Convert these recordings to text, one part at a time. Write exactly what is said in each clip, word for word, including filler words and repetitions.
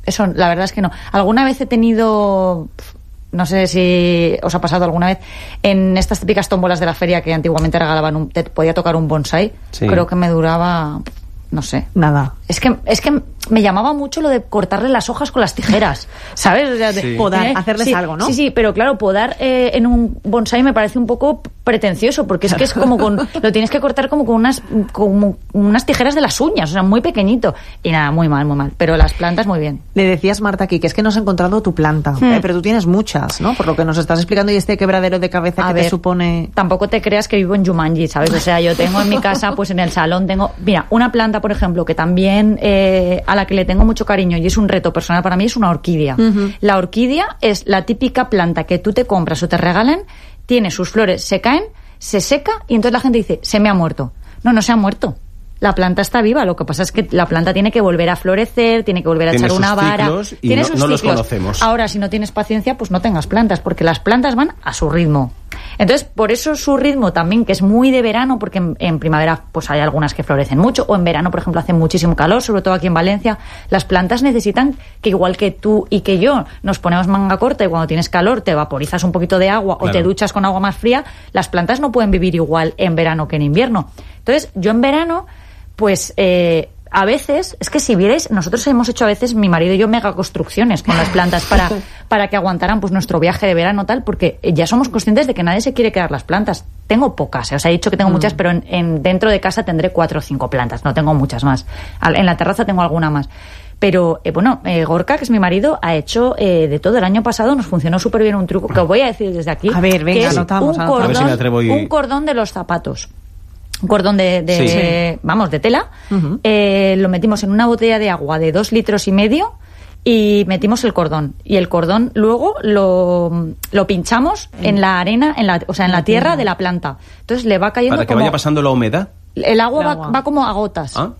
eso la verdad es que no. Alguna vez he tenido... No sé si os ha pasado alguna vez en estas típicas tómbolas de la feria que antiguamente regalaban, un, te podía tocar un bonsai. Sí. Creo que me duraba, no sé. Nada. Es que es que me llamaba mucho lo de cortarle las hojas con las tijeras, ¿sabes? O sea, de, sí. Podar, ¿eh? Hacerles sí, algo, ¿no? Sí, sí, pero claro, podar eh, en un bonsai me parece un poco pretencioso, porque es que es como con... Lo tienes que cortar como con unas como unas tijeras de las uñas, o sea, muy pequeñito. Y nada, muy mal, muy mal. Pero las plantas muy bien. Le decías, Marta, aquí, que es que no has encontrado tu planta, hmm. eh, pero tú tienes muchas, ¿no? Por lo que nos estás explicando y este quebradero de cabeza a que ver, te supone... Tampoco te creas que vivo en Jumanji, ¿sabes? O sea, yo tengo en mi casa, pues en el salón tengo... Mira, una planta, por ejemplo, que también... Eh, a la que le tengo mucho cariño y es un reto personal para mí, es una orquídea. Uh-huh. La orquídea es la típica planta que tú te compras o te regalan, tiene sus flores, se caen, se seca y entonces la gente dice, se me ha muerto. No, no se ha muerto. La planta está viva, lo que pasa es que la planta tiene que volver a florecer, tiene que volver a tiene echar una vara. Y tiene no, sus no ciclos. Los conocemos. Ahora, si no tienes paciencia, pues no tengas plantas, porque las plantas van a su ritmo. Entonces, por eso su ritmo también, que es muy de verano, porque en, en primavera pues hay algunas que florecen mucho, o en verano, por ejemplo, hace muchísimo calor, sobre todo aquí en Valencia, las plantas necesitan que igual que tú y que yo nos ponemos manga corta y cuando tienes calor te vaporizas un poquito de agua claro. o te duchas con agua más fría, las plantas no pueden vivir igual en verano que en invierno. Entonces, yo en verano, pues... Eh, a veces, es que si vierais, nosotros hemos hecho a veces, mi marido y yo, mega construcciones con las plantas para, para que aguantaran pues nuestro viaje de verano tal, porque ya somos conscientes de que nadie se quiere quedar las plantas. Tengo pocas, eh, os he dicho que tengo mm. muchas, pero en, en, dentro de casa tendré cuatro o cinco plantas, no tengo muchas más. En la terraza tengo alguna más. Pero, eh, bueno, eh, Gorka, que es mi marido, ha hecho eh, de todo. El año pasado nos funcionó súper bien un truco que os voy a decir desde aquí. A ver, venga, que es anotamos, un cordón, a ver si me atrevo y... un cordón de los zapatos. Un cordón de, de, sí. de vamos, de tela. Uh-huh. Eh, lo metimos en una botella de agua de dos litros y medio y metimos el cordón. Y el cordón luego lo, lo pinchamos mm. en la arena, en la, o sea, en la, la tierra, tierra de la planta. Entonces le va cayendo para que como, vaya pasando la humedad. El agua, el va, agua. va como a gotas. ¿Ah?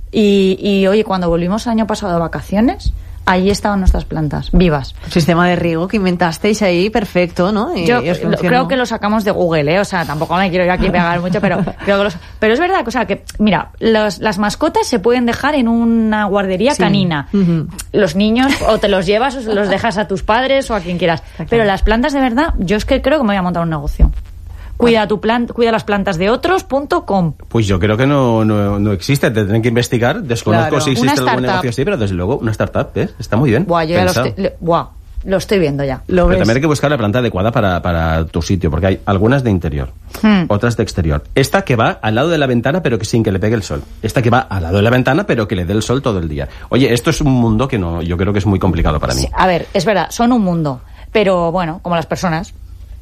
Y, y oye, cuando volvimos el año pasado de vacaciones, ahí estaban nuestras plantas, vivas. Sistema de riego que inventasteis ahí, perfecto, ¿no? Y Yo lo, creo que lo sacamos de Google, ¿eh? O sea, tampoco me quiero ir aquí a pegar mucho, pero creo que los, pero es verdad, o sea, que, mira, los, las mascotas se pueden dejar en una guardería sí. canina. Uh-huh. Los niños, o te los llevas, o se los dejas a tus padres, o a quien quieras. Pero las plantas, de verdad, yo es que creo que me voy a montar un negocio. Cuida tu planta, cuida las plantas de otros punto com. Pues yo creo que no, no, no existe, te tienen que investigar, desconozco claro. si existe algún negocio así, pero desde luego una startup, ¿ves? Está muy bien. Buah, yo ya lo estoy, le, buah, lo estoy viendo ya. ¿Lo pero ves? También hay que buscar la planta adecuada para, para tu sitio, porque hay algunas de interior, hmm. otras de exterior. Esta que va al lado de la ventana, pero que sin que le pegue el sol. Esta que va al lado de la ventana, pero que le dé el sol todo el día. Oye, esto es un mundo que no, yo creo que es muy complicado para mí. Sí, a ver, es verdad, son un mundo, pero bueno, como las personas.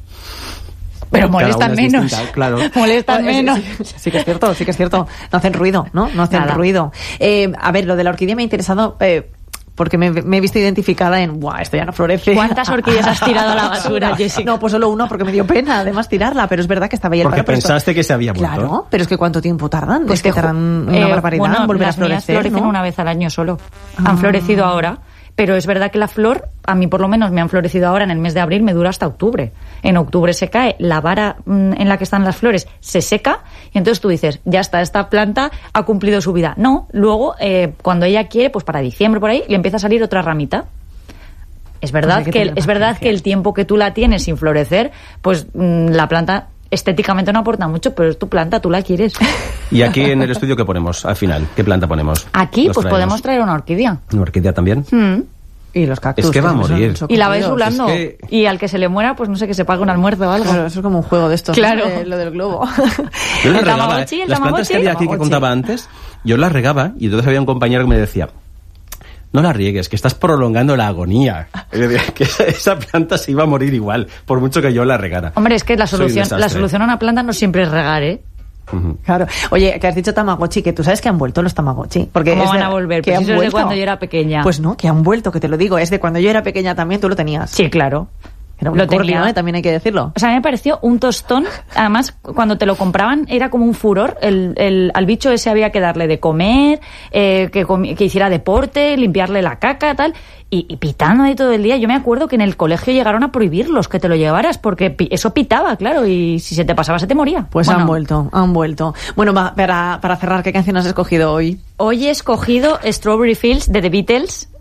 Pero molestan menos. Distinta, claro. Molestan menos. Sí, sí, sí que es cierto, sí que es cierto. No hacen ruido, ¿no? No hacen Nada. ruido. Eh, a ver, lo de la orquídea me ha interesado eh, porque me, me he visto identificada en, ¡buah, esto ya no florece! ¿Cuántas orquídeas has tirado a la basura, Jessica? No, pues solo uno porque me dio pena, además, tirarla. Pero es verdad que estaba ahí el Porque paro, pensaste esto... que se había muerto. Claro, pero es que ¿cuánto tiempo tardan? Pues es que tardan una eh, barbaridad bueno, en volver las a florecer, mías florecen ¿no? una vez al año solo. Ah. Han florecido ahora. Pero es verdad que la flor, a mí por lo menos me han florecido ahora en el mes de abril, me dura hasta octubre. En octubre se cae, la vara mmm, en la que están las flores se seca y entonces tú dices, ya está, esta planta ha cumplido su vida. No, luego eh, cuando ella quiere, pues para diciembre por ahí, le empieza a salir otra ramita. Es verdad, pues que, que el, es verdad que el tiempo que tú la tienes sin florecer, pues mmm, la planta... estéticamente no aporta mucho, pero es tu planta, tú la quieres. ¿Y aquí en el estudio qué ponemos al final? ¿Qué planta ponemos? Aquí, pues traemos? podemos traer una orquídea. ¿Una orquídea también? Mm. Y los cactus. Es que va a morir. Y la vais rulando. Es que... Y al que se le muera, pues no sé, que se pague un almuerzo o algo. Claro, eso es como un juego de estos. Claro. ¿no? De, lo del globo. Yo las regaba, ¿eh? Las plantas que había aquí que contaba antes, yo las regaba y entonces había un compañero que me decía, no la riegues, que estás prolongando la agonía. Que esa, esa planta se iba a morir igual, por mucho que yo la regara. Hombre, es que la solución, la solución a una planta no siempre es regar, ¿eh? Uh-huh. Claro. Oye, que has dicho Tamagotchi, que tú sabes que han vuelto los Tamagotchi. Porque ¿Cómo es van de, a volver? Que Pues han eso vuelto. es de cuando yo era pequeña. Pues no, que han vuelto, que te lo digo. Es de cuando yo era pequeña también, tú lo tenías. Sí, claro. Era un lo cordio, tenía. ¿eh? También hay que decirlo. O sea, a mí me pareció un tostón. Además, cuando te lo compraban era como un furor. El, el, al bicho ese había que darle de comer, eh, que, comi- que hiciera deporte, limpiarle la caca, tal. Y, y pitando ahí todo el día. Yo me acuerdo que en el colegio llegaron a prohibirlos, que te lo llevaras, porque pi- eso pitaba, claro, y si se te pasaba se te moría. Pues bueno, han vuelto, han vuelto. Bueno, va, para, para cerrar, ¿qué canción has escogido hoy? Hoy he escogido Strawberry Fields de The Beatles.